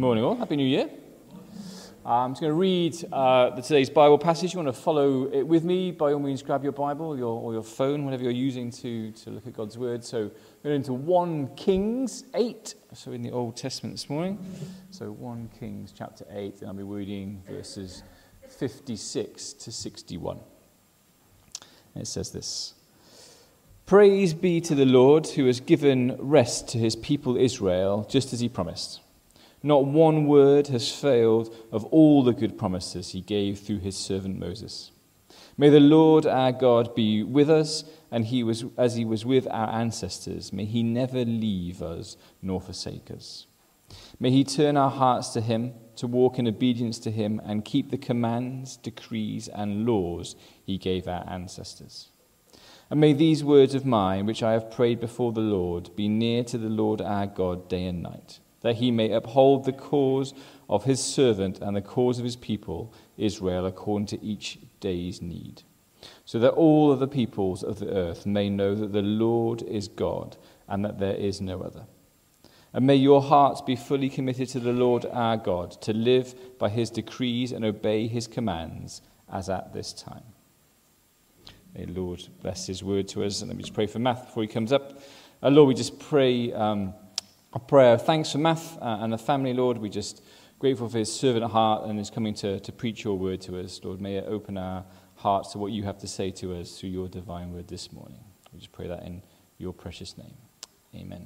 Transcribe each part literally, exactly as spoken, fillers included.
Morning all, Happy New Year. I'm just going to read uh, the, today's Bible passage. You want to follow it with me, by all means grab your Bible your, or your phone, whatever you're using to, to look at God's Word. So we're into First Kings eight, so in the Old Testament this morning. So First Kings chapter eight, and I'll be reading verses fifty-six to sixty-one. And it says this: Praise be to the Lord, who has given rest to his people Israel, just as he promised. Not one word has failed of all the good promises he gave through his servant Moses. May the Lord our God be with us, and he was as he was with our ancestors. May he never leave us nor forsake us. May he turn our hearts to him, to walk in obedience to him, and keep the commands, decrees, and laws he gave our ancestors. And may these words of mine, which I have prayed before the Lord, be near to the Lord our God day and night, that he may uphold the cause of his servant and the cause of his people, Israel, according to each day's need, so that all of the peoples of the earth may know that the Lord is God and that there is no other. And may your hearts be fully committed to the Lord our God, to live by his decrees and obey his commands, as at this time. May the Lord bless his word to us. And let me just pray for Matt before he comes up. Uh, Lord, we just pray um, a prayer of thanks for Matt uh, and the family, Lord. We're just grateful for his servant heart and his coming to, to preach your word to us. Lord, may it open our hearts to what you have to say to us through your divine word this morning. We just pray that in your precious name. Amen.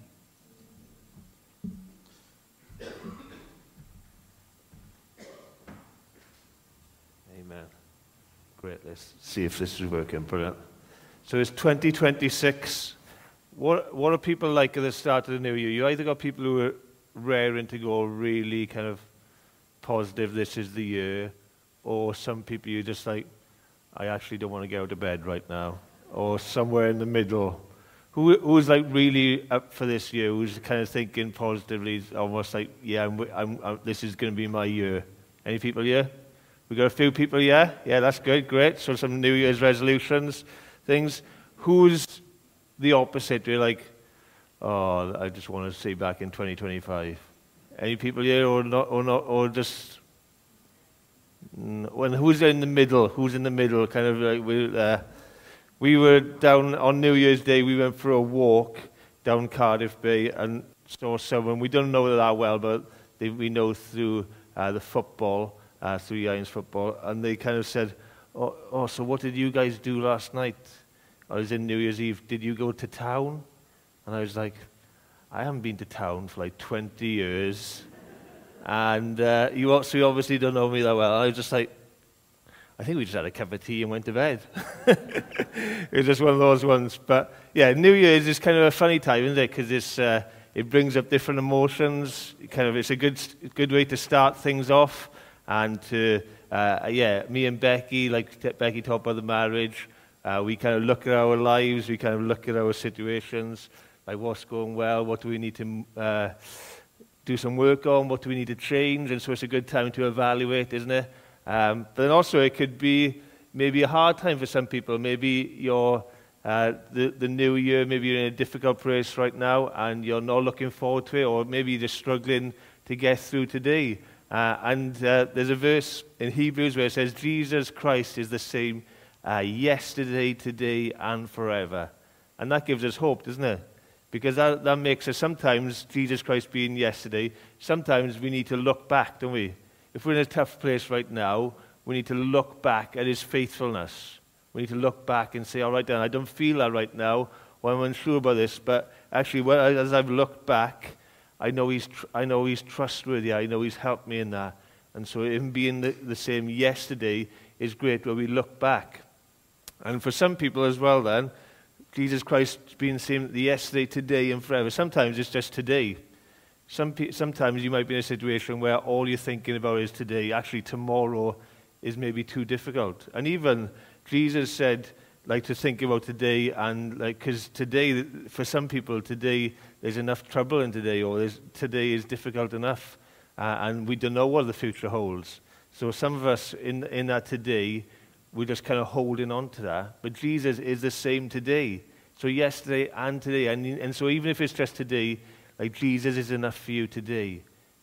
Amen. Great. Let's see if this is working. Brilliant. So it's twenty twenty-six. What what are people like at the start of the new year? You either got people who are raring to go, really kind of positive, this is the year, or some people you're just like, I actually don't want to get out of bed right now, or somewhere in the middle. Who who's like really up for this year? Who's kind of thinking positively, almost like, yeah, I'm, I'm, I'm, this is going to be my year. Any people here? We got a few people here. Yeah, that's good, great. So some New Year's resolutions, things. Who's the opposite? You're like, oh, I just want to see back in twenty twenty-five. Any people here, or not, or not, or just when? Who's in the middle? Who's in the middle? Kind of like we, uh, we were down on New Year's Day. We went for a walk down Cardiff Bay and saw someone. We don't know that well, but they, we know through uh, the football, uh, through Irons football, and they kind of said, "Oh, oh, so what did you guys do last night?" I was in New Year's Eve. Did you go to town? And I was like, I haven't been to town for like twenty years. And uh, you also obviously don't know me that well. I was just like, I think we just had a cup of tea and went to bed. It was just one of those ones. But yeah, New Year's is kind of a funny time, isn't it? Because it's uh, it brings up different emotions. It kind of, it's a good good way to start things off. And to, uh, yeah, me and Becky, like Becky talked about the marriage. Uh, we kind of look at our lives, we kind of look at our situations, like what's going well, what do we need to uh, do some work on, what do we need to change, and so it's a good time to evaluate, isn't it? Um, but then also it could be maybe a hard time for some people. Maybe you're, uh, the, the new year, maybe you're in a difficult place right now, and you're not looking forward to it, or maybe you're just struggling to get through today. Uh, and uh, there's a verse in Hebrews where it says, Jesus Christ is the same Uh, yesterday, today, and forever. And that gives us hope, doesn't it? Because that, that makes us, sometimes, Jesus Christ being yesterday, sometimes we need to look back, don't we? If we're in a tough place right now, we need to look back at his faithfulness. We need to look back and say, all right, then, I don't feel that right now, or I'm unsure about this, but actually, when, as I've looked back, I know he's, tr- I know he's trustworthy, I know he's helped me in that. And so him being the, the same yesterday is great, where we look back. And for some people as well then, Jesus Christ being the same yesterday, today, and forever. Sometimes it's just today. Some pe- sometimes you might be in a situation where all you're thinking about is today. Actually, tomorrow is maybe too difficult. And even Jesus said, like, to think about today, and like, because today, for some people, today, there's enough trouble in today, or there's, today is difficult enough, uh, and we don't know what the future holds. So some of us in, in that today, we're just kind of holding on to that. But Jesus is the same today. So yesterday and today. And, and so even if it's just today, like Jesus is enough for you today.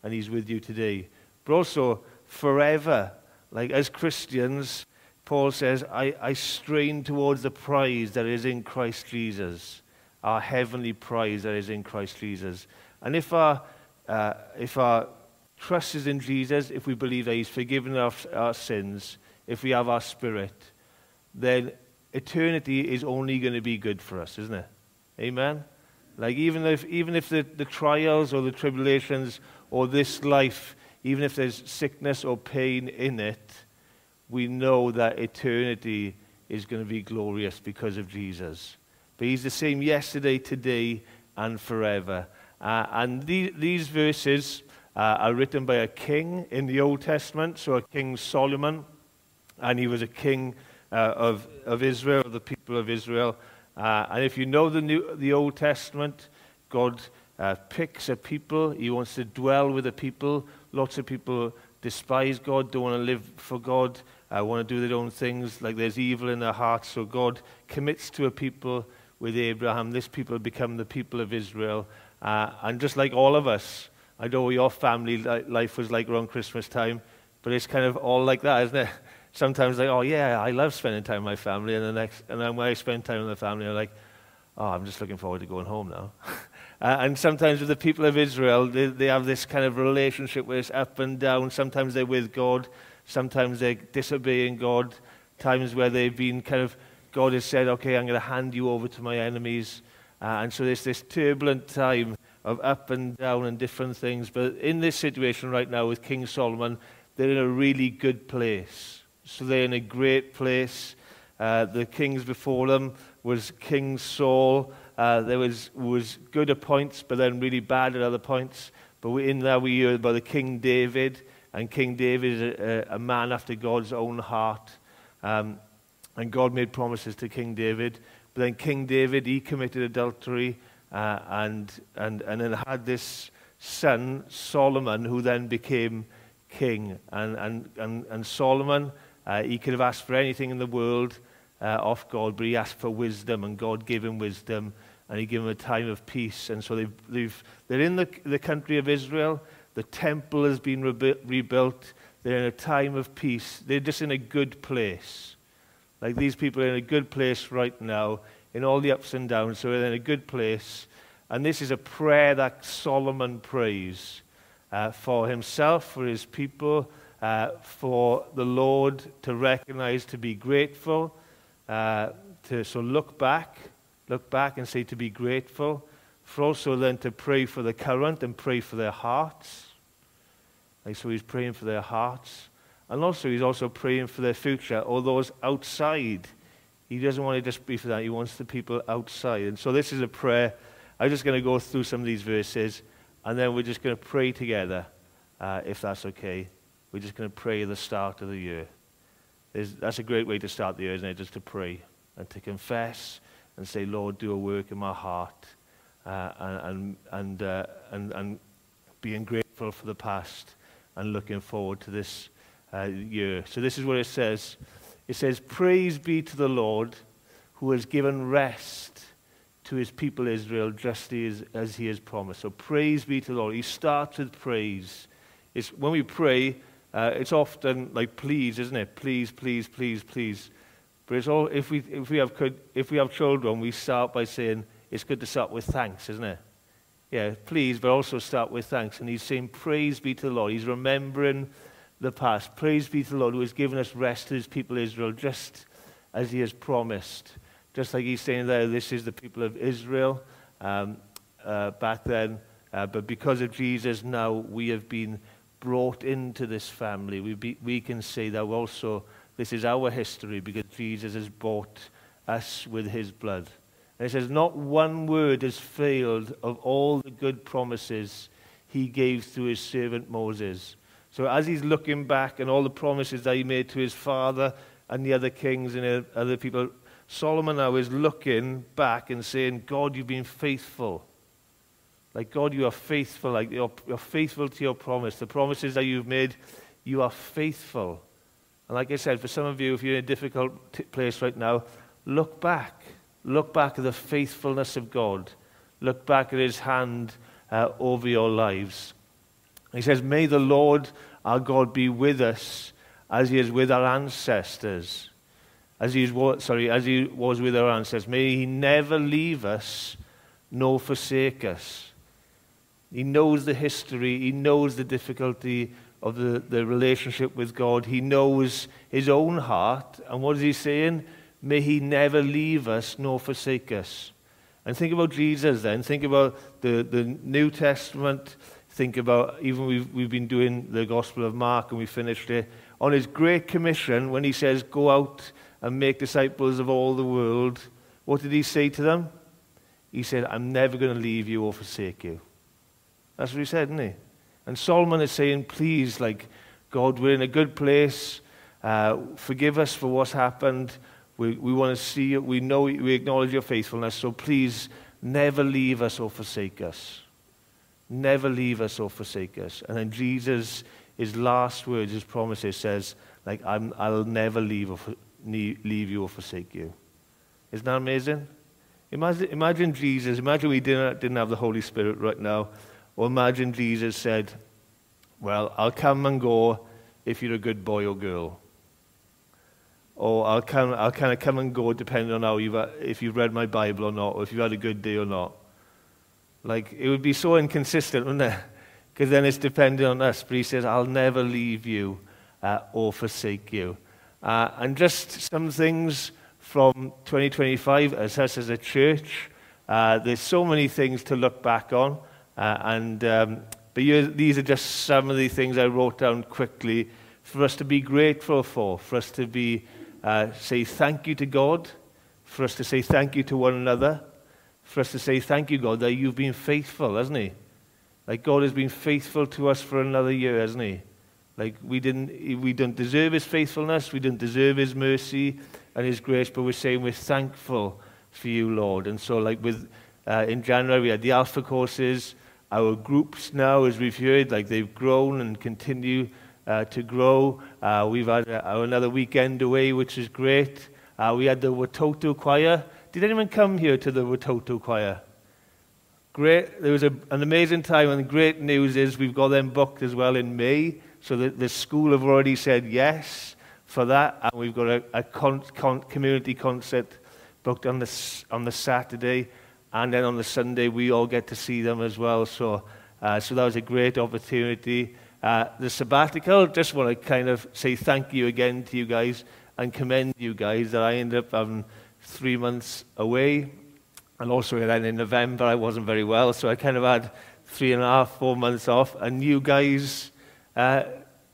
and he's with you today. But also forever. Like as Christians, Paul says, I, I strain towards the prize that is in Christ Jesus, our heavenly prize that is in Christ Jesus. And if our, uh, if our trust is in Jesus, if we believe that he's forgiven our, our sins, if we have our spirit, then eternity is only going to be good for us, isn't it? Amen? Like even if, even if the, the trials or the tribulations or this life, even if there's sickness or pain in it, we know that eternity is going to be glorious because of Jesus. But he's the same yesterday, today, and forever. Uh, and the, these verses uh, are written by a king in the Old Testament, so a King Solomon, and he was a king uh, of, of Israel, the people of Israel. Uh, and if you know the, New, the Old Testament, God uh, picks a people. He wants to dwell with a people. Lots of people despise God, don't want to live for God, uh, want to do their own things, like there's evil in their hearts. So God commits to a people with Abraham. This people become the people of Israel. Uh, and just like all of us, I know what your family li- life was like around Christmas time, but it's kind of all like that, isn't it? Sometimes like, oh yeah, I love spending time with my family, and the next, and then when I spend time with the family, I'm like, oh, I'm just looking forward to going home now. uh, and sometimes with the people of Israel, they, they have this kind of relationship where it's up and down. Sometimes they're with God, sometimes they're disobeying God, times where they've been kind of, God has said, okay, I'm going to hand you over to my enemies. Uh, and so there's this turbulent time of up and down and different things. But in this situation right now with King Solomon, they're in a really good place. So they're in a great place. Uh, the kings before them was King Saul. Uh, there was was good at points, but then really bad at other points. But we, in there we hear about the King David, and King David is a, a man after God's own heart. Um, and God made promises to King David. But then King David, he committed adultery uh, and and and then had this son Solomon, who then became king. And and and, and Solomon. Uh, he could have asked for anything in the world uh, off God, but he asked for wisdom, and God gave him wisdom, and he gave him a time of peace. And so they've, they've, they're in the, the country of Israel. The temple has been rebu- rebuilt. They're in a time of peace. They're just in a good place. Like these people are in a good place right now, in all the ups and downs, so they're in a good place. And this is a prayer that Solomon prays uh, for himself, for his people, Uh, for the Lord to recognize, to be grateful, uh, to so look back, look back and say to be grateful, for also then to pray for the current and pray for their hearts. Like so he's praying for their hearts. And also he's also praying for their future, or those outside. He doesn't want to just be for that, he wants the people outside. And so this is a prayer. I'm just going to go through some of these verses, and then we're just going to pray together, uh, if that's okay. We're just going to pray at the start of the year. There's, that's a great way to start the year, isn't it? Just to pray and to confess and say, Lord, do a work in my heart, uh, and and uh, and and being grateful for the past and looking forward to this uh, year. So this is what it says. It says, "Praise be to the Lord, who has given rest to his people Israel, just as, as he has promised." So praise be to the Lord. He starts with praise. It's when we pray. Uh, it's often like please, isn't it? Please, please, please, please. But it's all if we if we have could if we have children, we start by saying it's good to start with thanks, isn't it? Yeah, please, but also start with thanks. And he's saying, praise be to the Lord. He's remembering the past. Praise be to the Lord, who has given us rest to his people Israel, just as he has promised. Just like he's saying there, this is the people of Israel um, uh, back then. Uh, but because of Jesus, now we have been brought into this family. We, be, we can say that also this is our history because Jesus has bought us with his blood. And it says, not one word has failed of all the good promises he gave through his servant Moses. So as he's looking back and all the promises that he made to his father and the other kings and other people, Solomon now is looking back and saying, God, you've been faithful. Like, God, you are faithful. Like, you're, you're faithful to your promise. The promises that you've made, you are faithful. And like I said, for some of you, if you're in a difficult t- place right now, look back. Look back at the faithfulness of God. Look back at his hand uh, over your lives. He says, may the Lord our God be with us as he is with our ancestors. As he, is, sorry, as he was with our ancestors. May he never leave us nor forsake us. He knows the history. He knows the difficulty of the, the relationship with God. He knows his own heart. And what is he saying? May he never leave us nor forsake us. And think about Jesus then. Think about the, the New Testament. Think about, even we've, we've been doing the Gospel of Mark and we finished it. On his Great Commission, when he says, go out and make disciples of all the world, what did he say to them? He said, I'm never going to leave you or forsake you. That's what he said, didn't he? And Solomon is saying, please, like, God, we're in a good place. Uh, forgive us for what's happened. We, we want to see it. We know, we acknowledge your faithfulness. So please, never leave us or forsake us. Never leave us or forsake us. And then Jesus, his last words, his promises says, like, I'm, I'll never leave, or, leave you or forsake you. Isn't that amazing? Imagine, imagine Jesus, imagine we didn't, didn't have the Holy Spirit right now. Or imagine Jesus said, well, I'll come and go if you're a good boy or girl. Or I'll, come, I'll kind of come and go depending on how you've, if you've read my Bible or not, or if you've had a good day or not. Like, it would be so inconsistent, wouldn't it? Because then it's dependent on us. But he says, I'll never leave you uh, or forsake you. Uh, and just some things from twenty twenty-five as us as a church. Uh, there's so many things to look back on. Uh, and um, but you, these are just some of the things I wrote down quickly for us to be grateful for, for us to be uh, say thank you to God, for us to say thank you to one another, for us to say thank you, God, that you've been faithful, hasn't he? Like, God has been faithful to us for another year, hasn't he? Like, we didn't, we don't deserve his faithfulness, we didn't deserve his mercy and his grace, but we're saying we're thankful for you, Lord. And so, like, with uh, in January we had the Alpha courses. Our groups now, as we've heard, like, they've grown and continue uh, to grow. Uh, we've had uh, another weekend away, which is great. Uh, we had the Watoto choir. Did anyone come here to the Watoto choir? Great. There was a, an amazing time, and the great news is we've got them booked as well in May. So the, the school have already said yes for that, and we've got a, a con, con, community concert booked on the on the Saturday. And then on the Sunday, we all get to see them as well. So uh, so that was a great opportunity. Uh, the sabbatical, just want to kind of say thank you again to you guys and commend you guys that I ended up having three months away. And also then in November, I wasn't very well. So I kind of had three and a half, four months off. And you guys uh,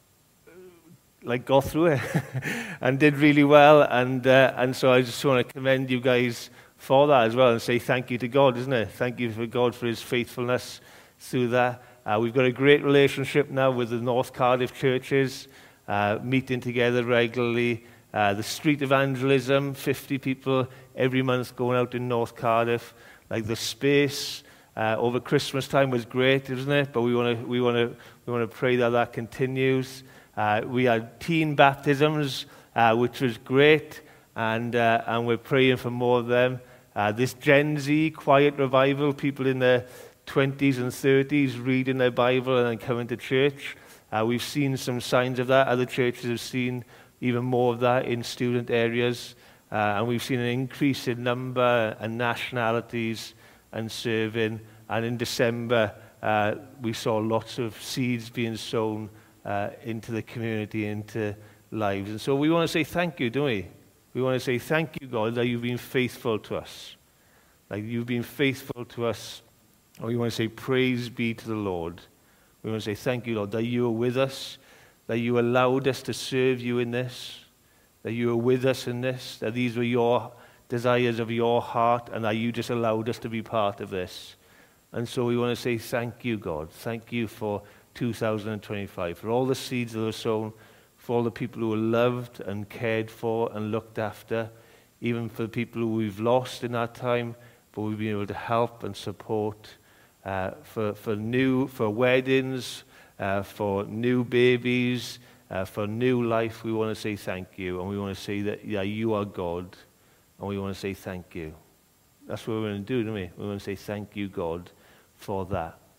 like got through it and did really well. And, uh, and so I just want to commend you guys for that as well and say thank you to God, isn't it? Thank you for God for his faithfulness through that. Uh, we've got a great relationship now with the North Cardiff churches, uh, meeting together regularly. Uh, the street evangelism, fifty people every month going out in North Cardiff. Like, the space uh, over Christmas time was great, isn't it? But we want to we want to we want to pray that that continues. Uh, we had teen baptisms, uh, which was great, and uh, and we're praying for more of them. Uh, this Gen Z quiet revival, people in their twenties and thirties reading their Bible and then coming to church. Uh, we've seen some signs of that. Other churches have seen even more of that in student areas. Uh, and we've seen an increase in number and nationalities and serving. And in December, uh, we saw lots of seeds being sown uh, into the community, into lives. And so we want to say thank you, don't we? We want to say thank you, God, that you've been faithful to us. Like, you've been faithful to us. And we want to say praise be to the Lord. We want to say thank you, Lord, that you are with us, that you allowed us to serve you in this, that you are with us in this, that these were your desires of your heart, and that you just allowed us to be part of this. And so we want to say thank you, God. Thank you for two thousand twenty-five, for all the seeds that were sown, for all the people who were loved and cared for and looked after, even for the people who we've lost in that time, but we've been able to help and support, uh, for, for new, for weddings, uh, for new babies, uh, for new life. We want to say thank you, and we want to say that, yeah, you are God, and we want to say thank you. That's what we're going to do, don't we? We want to say thank you, God, for that.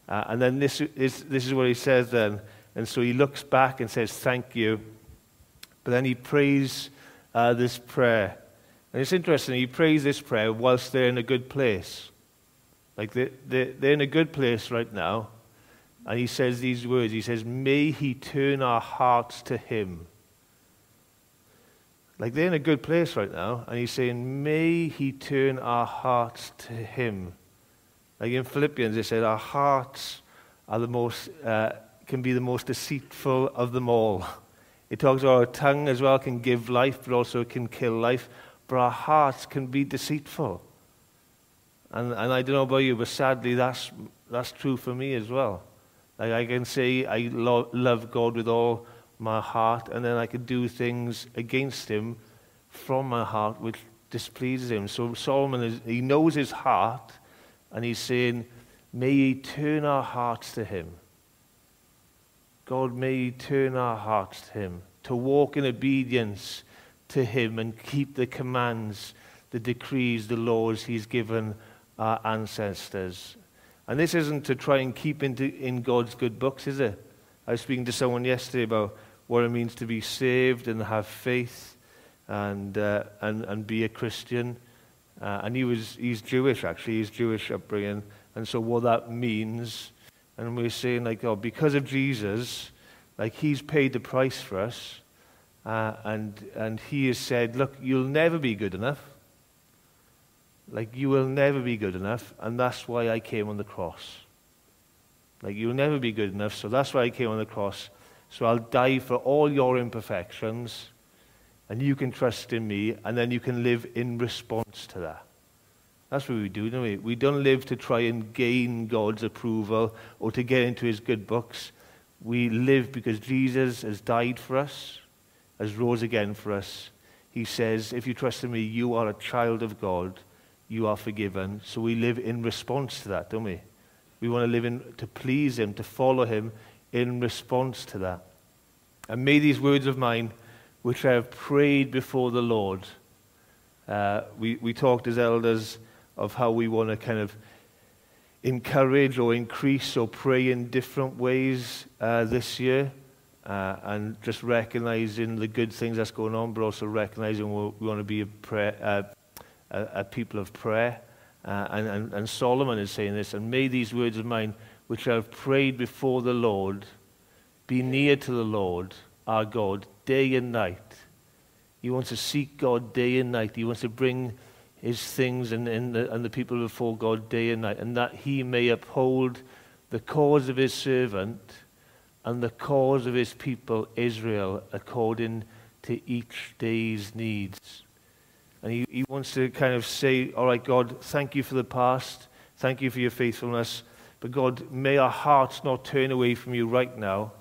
Uh, and then this is, this is what he says then. And so he looks back and says, thank you. But then he prays uh, this prayer. And it's interesting, he prays this prayer whilst they're in a good place. Like they, they, they're in a good place right now. And he says these words. He says, may he turn our hearts to him. Like they're in a good place right now. And he's saying, may he turn our hearts to him. Like in Philippians, it said, our hearts are the most, uh, can be the most deceitful of them all. It talks about our tongue as well can give life, but also it can kill life. But our hearts can be deceitful. And, and I don't know about you, but sadly that's, that's true for me as well. Like I can say I lo- love God with all my heart, and then I can do things against him from my heart which displeases him. So Solomon, is, he knows his heart, and he's saying, may he turn our hearts to him. God, may he turn our hearts to him, to walk in obedience to him and keep the commands, the decrees, the laws he's given our ancestors. And this isn't to try and keep into, in God's good books, is it? I was speaking to someone yesterday about what it means to be saved and have faith and uh, and, and be a Christian. Uh, and he was he's Jewish, actually. He's Jewish upbringing. And so what that means, and we're saying, like, oh, because of Jesus, like, he's paid the price for us. Uh, and and he has said, look, you'll never be good enough. Like, you will never be good enough, and that's why I came on the cross. Like, you'll never be good enough, so that's why I came on the cross. So I'll die for all your imperfections, and you can trust in me, and then you can live in response to that. That's what we do, don't we? We don't live to try and gain God's approval or to get into his good books. We live because Jesus has died for us, has rose again for us. He says, if you trust in me, you are a child of God. You are forgiven. So we live in response to that, don't we? We want to live in to please him, to follow him in response to that. And may these words of mine, which I have prayed before the Lord, uh, we, we talked as elders of how we want to kind of encourage or increase or pray in different ways uh, this year. Uh, and just recognizing the good things that's going on, but also recognizing we, we want to be a, prayer, uh, a, a people of prayer. Uh, and, and, and Solomon is saying this, and may these words of mine, which I have prayed before the Lord, be near to the Lord, our God, day and night. He wants to seek God day and night. He wants to bring his things and, and, the, and the people before God day and night, and that he may uphold the cause of his servant and the cause of his people, Israel, according to each day's needs. And he, he wants to kind of say, all right, God, thank you for the past. Thank you for your faithfulness. But God, may our hearts not turn away from you right now.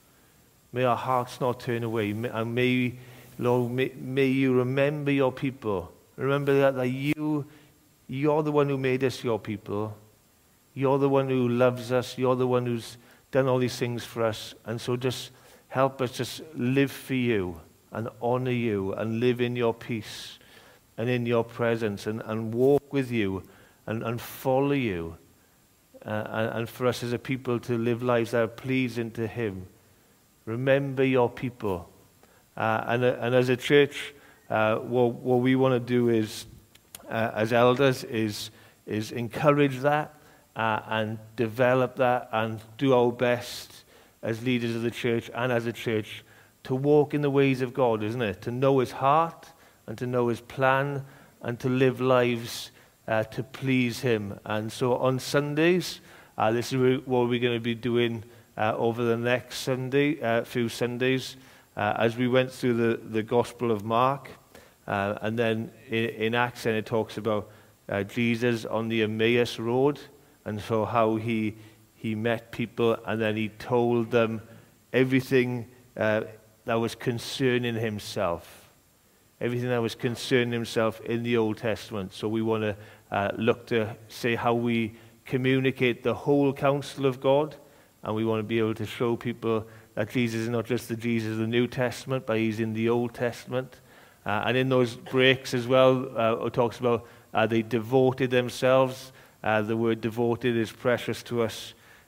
May our hearts not turn away. And may, Lord, may, may you remember your people. Remember that, that you, you're the one who made us your people. You're the one who loves us. You're the one who's done all these things for us. And so just help us just live for you and honor you and live in your peace and in your presence and, and walk with you and, and follow you. Uh, and, and for us as a people to live lives that are pleasing to him. Remember your people. Uh, and, uh, and as a church, uh, what, what we want to do is, uh, as elders, is, is encourage that uh, and develop that and do our best as leaders of the church and as a church to walk in the ways of God, isn't it? To know his heart and to know his plan and to live lives uh, to please him. And so on Sundays, uh, this is what we're going to be doing uh, over the next Sunday, uh, few Sundays, uh, as we went through the, the Gospel of Mark. Uh, and then in, in Acts, and it talks about uh, Jesus on the Emmaus Road, and so how he he met people, and then he told them everything uh, that was concerning himself, everything that was concerning himself in the Old Testament. So we want to uh, look to say how we communicate the whole counsel of God, and we want to be able to show people that Jesus is not just the Jesus of the New Testament, but he's in the Old Testament. Uh, and in those breaks as well, uh, it talks about uh, they devoted themselves. Uh, the word devoted is precious to us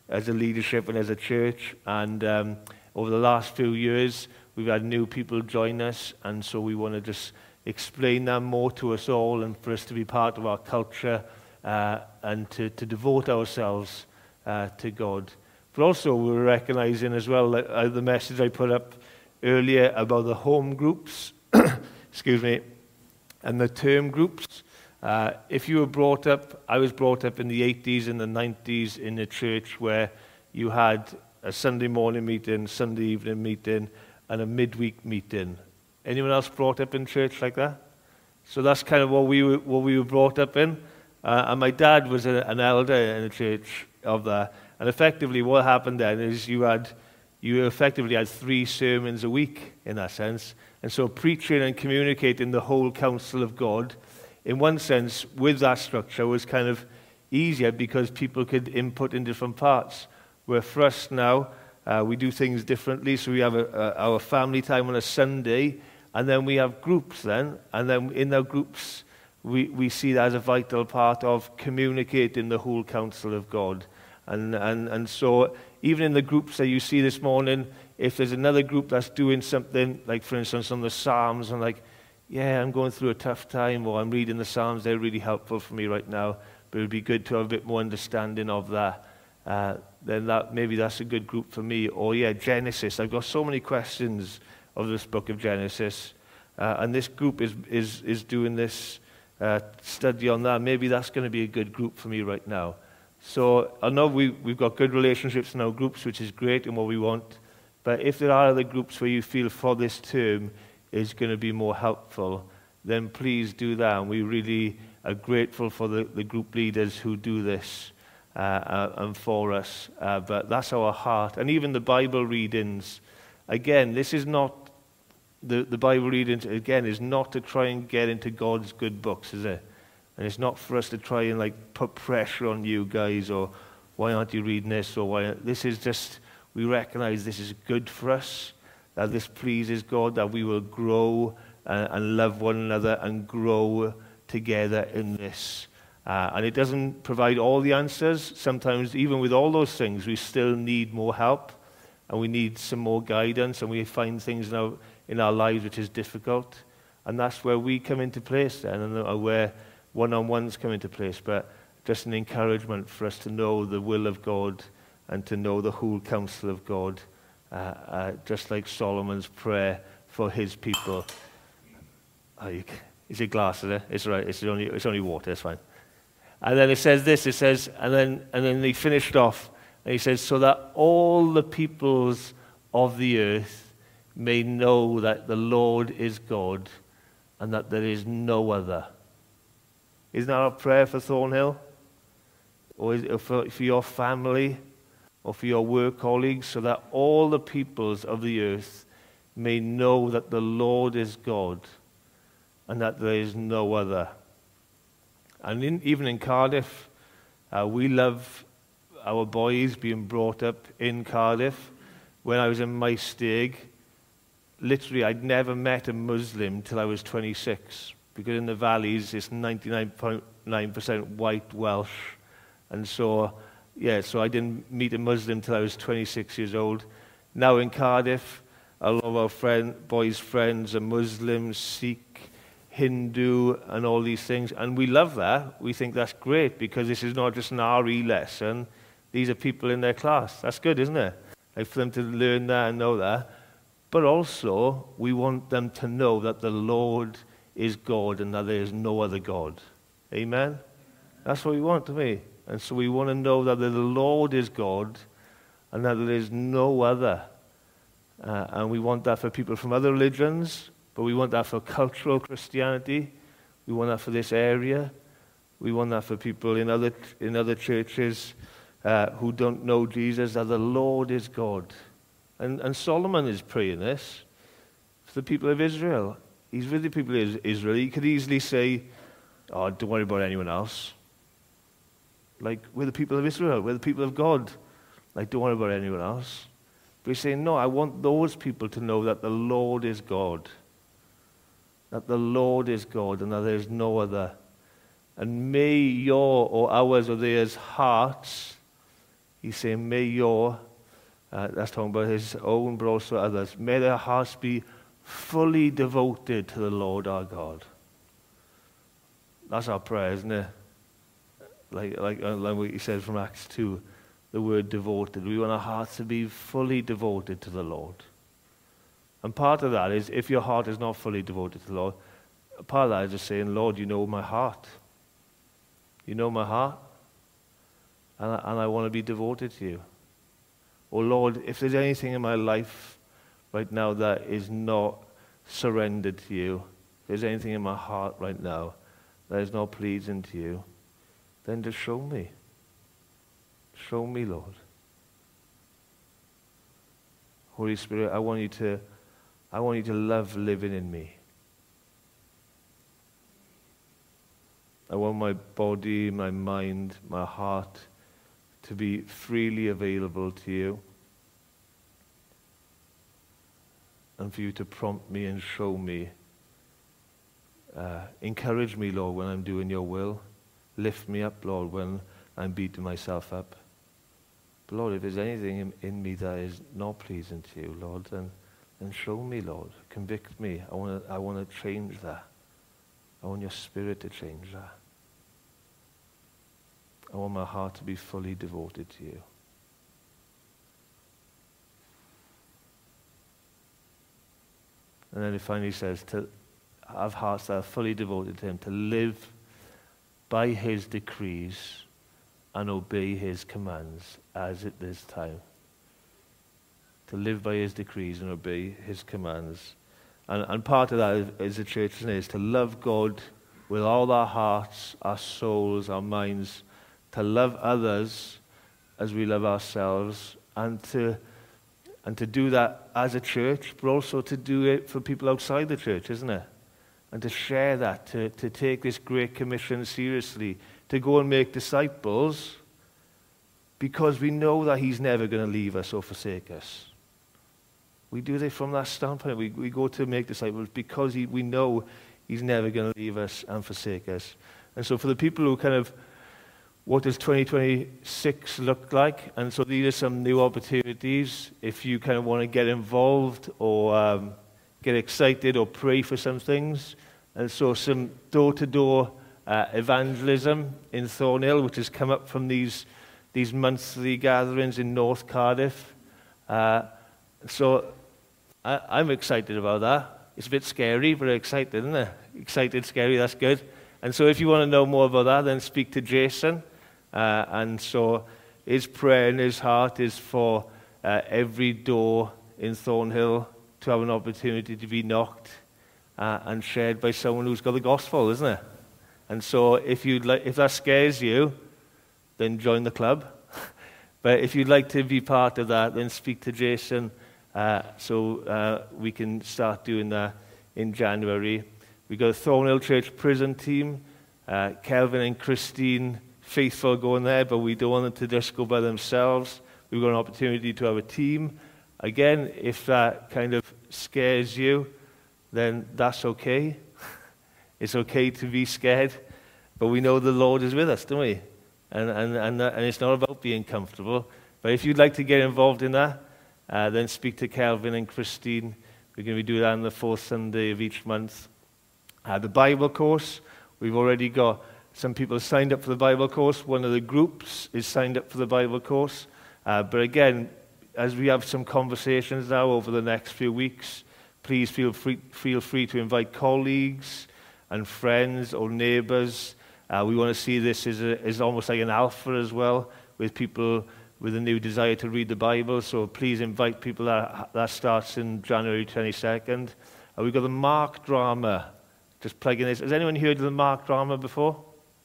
as a leadership and as a church. And um, over the last few years, we've had new people join us, and so we want to just explain that more to us all and for us to be part of our culture uh, and to, to devote ourselves uh, to God. But also we're recognizing as well that, uh, the message I put up earlier about the home groups, excuse me, and the term groups. Uh, if you were brought up, I was brought up in the eighties and the nineties in a church where you had a Sunday morning meeting, Sunday evening meeting, and a midweek meeting. Anyone else brought up in church like that? So that's kind of what we were, what we were brought up in. Uh, and my dad was a, an elder in a church of that. And effectively what happened then is you had, you effectively had three sermons a week in that sense. And so preaching and communicating the whole counsel of God, in one sense, with that structure was kind of easier because people could input in different parts. Where for us now, uh, we do things differently. So we have a, a, our family time on a Sunday, and then we have groups then. And then in our groups, we, we see that as a vital part of communicating the whole counsel of God. And, and, and so even in the groups that you see this morning, if there's another group that's doing something, like for instance on the Psalms, and like, yeah, I'm going through a tough time, or I'm reading the Psalms, they're really helpful for me right now, but it would be good to have a bit more understanding of that. Uh, then that maybe that's a good group for me. Or yeah, Genesis. I've got so many questions of this book of Genesis, uh, and this group is is is doing this uh, study on that. Maybe that's going to be a good group for me right now. So I know we we've got good relationships in our groups, which is great and what we want. But if there are other groups where you feel for this term is going to be more helpful, then please do that. And we really are grateful for the, the group leaders who do this uh, uh, and for us. Uh, but that's our heart. And even the Bible readings, again, this is not, the, the Bible readings, again, is not to try and get into God's good books, is it? And it's not for us to try and like put pressure on you guys, or why aren't you reading this, or why, this is just, we recognize this is good for us, that this pleases God, that we will grow and, and love one another and grow together in this. Uh, and it doesn't provide all the answers. Sometimes, even with all those things, we still need more help, and we need some more guidance, and we find things in our, in our lives which is difficult. And that's where we come into place then, and where one-on-ones come into place. But just an encouragement for us to know the will of God and to know the whole counsel of God. Uh, uh, just like Solomon's prayer for his people. Oh, you, is it glass, is it? It's right, it's only, it's only water, it's fine. And then it says this, it says, and then, and then he finished off, and he says, so that all the peoples of the earth may know that the Lord is God, and that there is no other. Isn't that our prayer for Thornhill? Or is it for, for your family? Or for your work colleagues, so that all the peoples of the earth may know that the Lord is God and that there is no other. And in, even in Cardiff, uh, we love our boys being brought up in Cardiff. When I was in Maesteg, literally I'd never met a Muslim till I was twenty-six, because in the valleys it's ninety-nine point nine percent white Welsh, and so Yeah, so I didn't meet a Muslim till I was twenty-six years old. Now in Cardiff, a lot of our friend, boys' friends are Muslims, Sikh, Hindu, and all these things. And we love that. We think that's great, because this is not just an R E lesson. These are people in their class. That's good, isn't it? Like for them to learn that and know that. But also, we want them to know that the Lord is God and that there is no other God. Amen? That's what we want, to me. And so we want to know that the Lord is God and that there is no other. Uh, and we want that for people from other religions, but we want that for cultural Christianity. We want that for this area. We want that for people in other in other churches uh, who don't know Jesus, that the Lord is God. And, and Solomon is praying this for the people of Israel. He's with the people of Israel. He could easily say, oh, don't worry about anyone else. Like, we're the people of Israel. We're the people of God. Like, don't worry about anyone else. But he's saying, no, I want those people to know that the Lord is God. That the Lord is God and that there is no other. And may your or ours or theirs hearts He's saying, may your, uh, that's talking about his own, but also others, may their hearts be fully devoted to the Lord our God. That's our prayer, isn't it? Like, like, like what he says from Acts two, the word devoted. We want our hearts to be fully devoted to the Lord. And part of that is, if your heart is not fully devoted to the Lord, part of that is just saying, Lord, you know my heart. You know my heart. And I, and I want to be devoted to you. Oh Lord, if there's anything in my life right now that is not surrendered to you, if there's anything in my heart right now that is not pleasing to you, then just show me. Show me, Lord. Holy Spirit, I want you to, I want you to love living in me. I want my body, my mind, my heart to be freely available to you. And for you to prompt me and show me. Uh, encourage me, Lord, when I'm doing your will. Lift me up, Lord, when I'm beating myself up. But Lord, if there's anything in, in me that is not pleasing to you, Lord, then, then show me, Lord. Convict me. I want to I want to change that. I want your Spirit to change that. I want my heart to be fully devoted to you. And then it finally says to have hearts that are fully devoted to him, to live by his decrees and obey his commands as at this time. To live by his decrees and obey his commands. And, and part of that is, is the church, isn't it? Is to love God with all our hearts, our souls, our minds, to love others as we love ourselves, and to and to do that as a church, but also to do it for people outside the church, isn't it? And to share that, to, to take this Great Commission seriously, to go and make disciples, because we know that he's never going to leave us or forsake us. We do it from that standpoint. We, we go to make disciples because he, we know he's never going to leave us and forsake us. And so for the people who kind of, what does twenty twenty-six look like? And so these are some new opportunities. If you kind of want to get involved or um, get excited or pray for some things. And so some door-to-door uh, evangelism in Thornhill, which has come up from these, these monthly gatherings in North Cardiff. Uh, so I, I'm excited about that. It's a bit scary, but excited, isn't it? Excited, scary, that's good. And so if you want to know more about that, then speak to Jason. Uh, and so his prayer in his heart is for uh, every door in Thornhill to have an opportunity to be knocked uh, and shared by someone who's got the gospel, isn't it? And so if you'd like, if that scares you, then join the club. But if you'd like to be part of that, then speak to Jason uh, so uh, we can start doing that in January. We've got a Thornhill Church prison team, uh, Kelvin and Christine, faithful going there, but we don't want them to just go by themselves. We've got an opportunity to have a team. Again, if that kind of scares you, then that's okay. It's okay to be scared, but we know the Lord is with us, don't we? And and and, and it's not about being comfortable. But if you'd like to get involved in that, uh, then speak to Kelvin and Christine. We're going to be doing that on the fourth Sunday of each month. Uh, the Bible course, we've already got some people signed up for the Bible course. One of the groups is signed up for the Bible course. Uh, but again, as we have some conversations now over the next few weeks, please feel free, feel free to invite colleagues and friends or neighbors. Uh, we want to see this as, a, as almost like an alpha as well, with people with a new desire to read the Bible. So please invite people. That, that starts in January twenty-second. Uh, we've got the Mark drama. Just plugging this. Has anyone heard of the Mark drama before?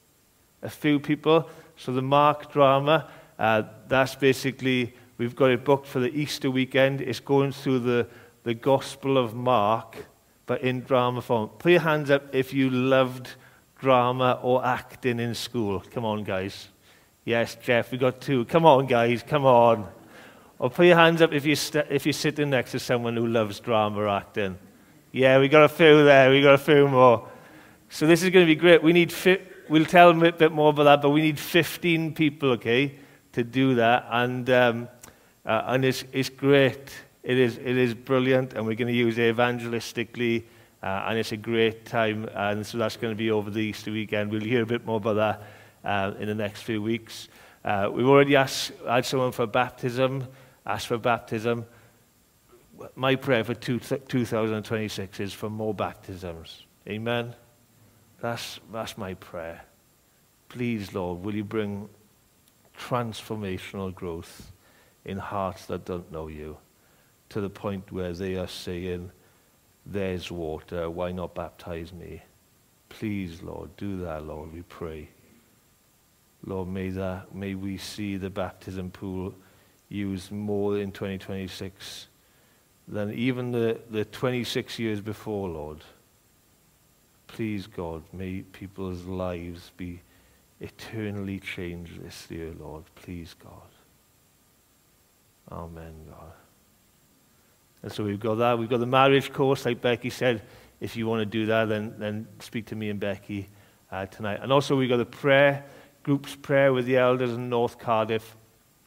A few people. So the Mark drama, uh, that's basically, we've got it booked for the Easter weekend. It's going through the, the Gospel of Mark, but in drama form. Put your hands up if you loved drama or acting in school. Come on, guys. Yes, Jeff, we got two. Come on, guys, come on. Or put your hands up if, you st- if you're sitting next to someone who loves drama or acting. Yeah, we got a few there. We got a few more. So this is going to be great. We need... Fi- We'll tell them a bit more about that, but we need fifteen people, okay, to do that. And um, uh, and it's, it's great. It is, it is brilliant, and we're going to use it evangelistically, uh, and it's a great time. And so that's going to be over the Easter weekend. We'll hear a bit more about that uh, in the next few weeks. Uh, we've already asked, had someone for baptism, asked for baptism. My prayer for two, two thousand twenty-six is for more baptisms. Amen? That's, that's my prayer. Please, Lord, will you bring transformational growth in hearts that don't know you, to the point where they are saying, there's water, why not baptize me? Please, Lord, do that, Lord, we pray. Lord, may, that, may we see the baptism pool used more in twenty twenty-six than even the, the twenty-six years before, Lord. Please, God, may people's lives be eternally changed this year, Lord. Please, God. Amen, God. And so we've got that. We've got the marriage course, like Becky said. If you want to do that, then, then speak to me and Becky uh, tonight. And also we've got the prayer, groups prayer with the elders in North Cardiff.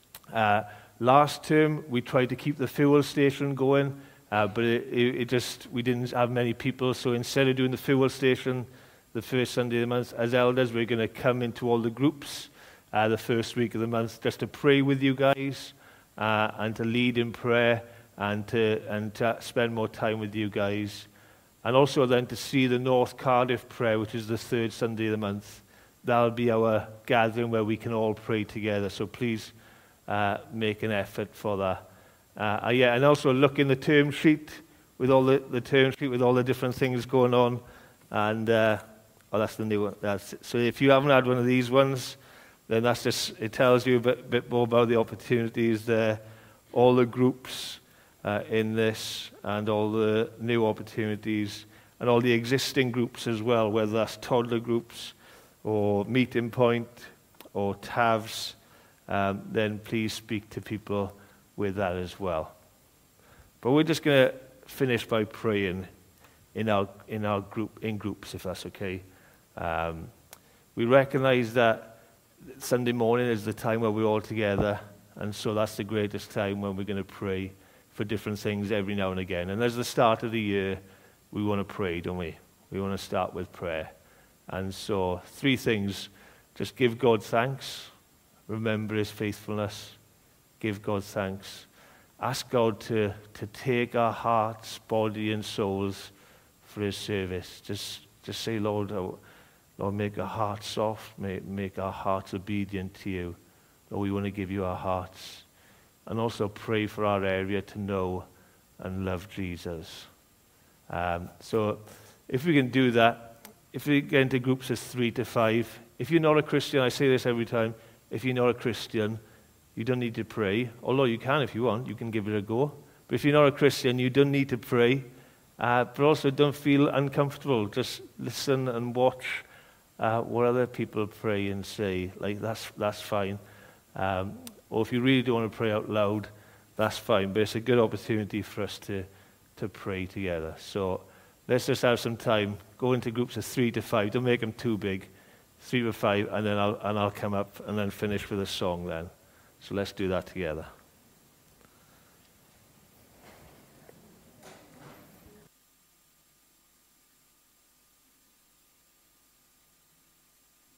Uh, last term, we tried to keep the fuel station going, uh, but it, it, it just, we didn't have many people. So instead of doing the fuel station the first Sunday of the month, as elders, we're going to come into all the groups uh, the first week of the month just to pray with you guys uh, and to lead in prayer and to, and to spend more time with you guys. And also then to see the North Cardiff prayer, which is the third Sunday of the month. That'll be our gathering where we can all pray together. So please uh, make an effort for that. Uh, uh, yeah, and also look in the term sheet with all the, the term sheet with all the different things going on. And uh, oh, that's the new one. That's, so if you haven't had one of these ones, then that's just, it tells you a bit, bit more about the opportunities there, all the groups uh, in this, and all the new opportunities, and all the existing groups as well, whether that's toddler groups or meeting point or T A Vs, um, then please speak to people with that as well. But we're just going to finish by praying in our in our group in groups, if that's okay. Um, we recognize that Sunday morning is the time where we're all together, and so that's the greatest time when we're going to pray for different things every now and again. And as the start of the year, we want to pray, don't we? We want to start with prayer. And so three things: just give God thanks, remember his faithfulness, give God thanks, ask God to, to take our hearts, body and souls for his service. Just just say, Lord, oh, Lord, make our hearts soft, make, make our hearts obedient to you. Lord, we want to give you our hearts. And also pray for our area to know and love Jesus. Um, so if we can do that, if we get into groups of three to five, if you're not a Christian, I say this every time, if you're not a Christian, you don't need to pray. Although you can if you want, you can give it a go. But if you're not a Christian, you don't need to pray. Uh, but also don't feel uncomfortable. Just listen and watch uh, what other people pray and say. Like, that's, that's fine. Um, or if you really don't want to pray out loud, that's fine. But it's a good opportunity for us to, to pray together. So let's just have some time. Go into groups of three to five. Don't make them too big. Three to five, and then I'll, and I'll come up and then finish with a song then. So let's do that together.